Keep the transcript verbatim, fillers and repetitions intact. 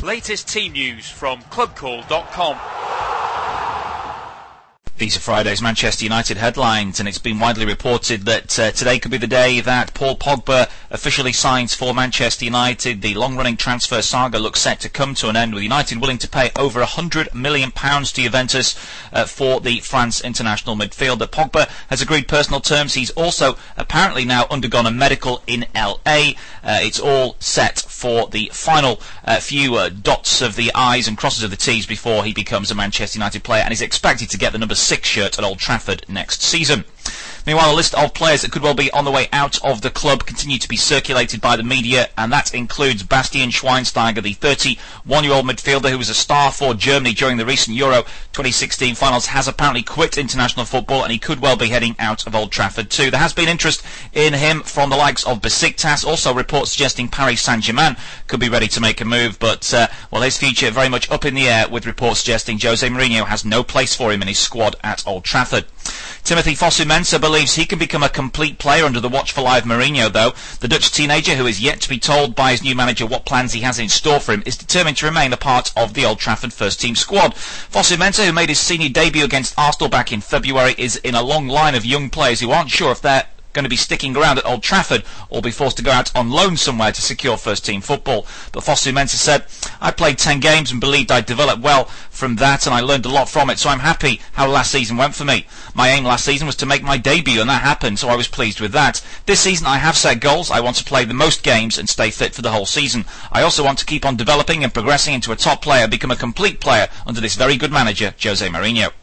Latest team news from club call dot com. These are Friday's Manchester United headlines, and it's been widely reported that uh, today could be the day that Paul Pogba officially signs for Manchester United. The long-running transfer saga looks set to come to an end, with United willing to pay over one hundred million pounds to Juventus uh, for the France international midfielder. Pogba has agreed personal terms. He's also apparently now undergone a medical in L A. Uh, it's all set for the final uh, few uh, dots of the I's and crosses of the T's before he becomes a Manchester United player, and is expected to get the number six shirt at Old Trafford next season. Meanwhile, a list of players that could well be on the way out of the club continue to be circulated by the media, and that includes Bastian Schweinsteiger, the thirty-one-year-old midfielder who was a star for Germany during the recent Euro twenty sixteen finals, has apparently quit international football, and he could well be heading out of Old Trafford too. There has been interest in him from the likes of Besiktas, also reports suggesting Paris Saint-Germain could be ready to make a move, but uh, well, his future very much up in the air, with reports suggesting Jose Mourinho has no place for him in his squad at Old Trafford. Timothy Fosu-Mensah believes he can become a complete player under the watchful eye of Mourinho, though. The Dutch teenager, who is yet to be told by his new manager what plans he has in store for him, is determined to remain a part of the Old Trafford first-team squad. Fosu-Mensah, who made his senior debut against Arsenal back in February, is in a long line of young players who aren't sure if they're going to be sticking around at Old Trafford or be forced to go out on loan somewhere to secure first-team football. But Fosu-Mensah said, "I played ten games and believed I'd developed well from that, and I learned a lot from it, so I'm happy how last season went for me. My aim last season was to make my debut, and that happened, so I was pleased with that. This season I have set goals. I want to play the most games and stay fit for the whole season. I also want to keep on developing and progressing into a top player, become a complete player under this very good manager, Jose Mourinho."